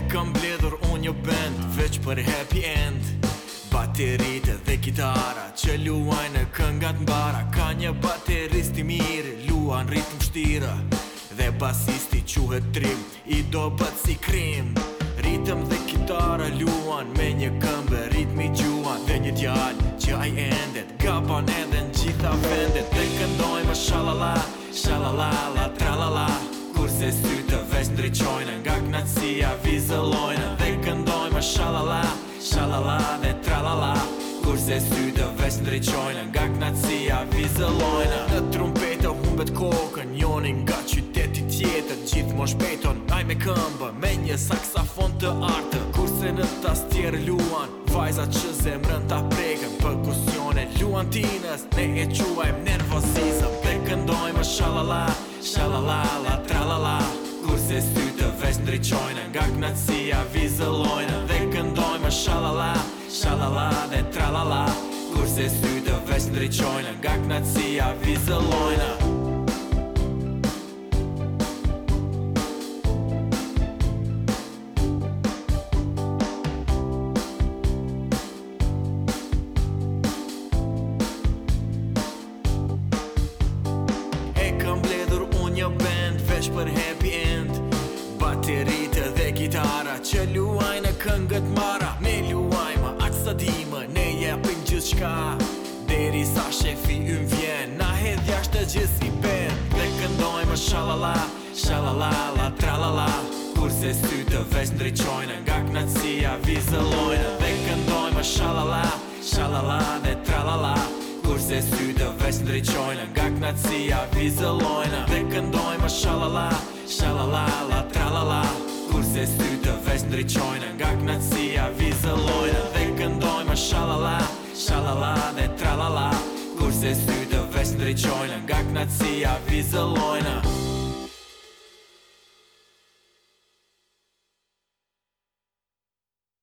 kam bledhur unë një band veç për happy end. Bateritë dhe kitara që luajnë në këngat mbara. Ka një baterist i mirë, luan ritm shtira. Dhe basisti quhet Trim, i do bët si krim. Ritm dhe kitara luan me një këmbë, ritmi gjuan. Dhe një djalë që ai endet gaban edhe në gjitha vendet. Dhe këndojmë shalala, shalala, la tralala. Kurse sytë veç ndriqojnë, nga knatësia vizëllojnë. Dhe këndojmë shalala, shalala dhe tralala. Kurse sytë veç ndriqojnë, nga knatësia vizëllojnë. Në trumpetë humbet kokën, njoni nga qyteti tjetër. Gjithmonë shpejton, aj me këmbë, me një saksafon të artë. Kurse në tastier luan, vajza që zemrën ta prekën. Perkusione luan tinës, ne e quajmë nervozizëm. Dhe këndojmë shalala, shalala, la tralala. Kurse sytë veç ndriqojnë, nga knatësia vizëllojnë. Dhe këndojmë shalala, shalala dhe tralala. Kurse sytë veç ndriqojnë, nga knatësia vizëllojnë. Kam bledhur unë një band veç për happy end. Bateritë dhe gitara që luajnë në këngët mara. Ne luajmë aq sa dimë, ne jepim gjithë shka. Deri sa shefi ym vjen, na hedh jashtë gjithë si band. Dhe këndojmë shalala, shalala, la tralala. Kurse sytë veç ndriqojnë, nga knatësia vizëllojnë. Dhe këndojmë shalala, shalala dhe tralala. Kurse sytë veç ndriqojnë, nga knatësia vizëllojnë. Dhe këndojmë shalala, shalala, la tralala. Kurse sytë veç ndriqojnë, nga knatësia vizëllojnë. Dhe këndojmë shalala, shalala dhe tralala. Kurse sytë veç ndriqojnë, nga knatësia vizëllojnë.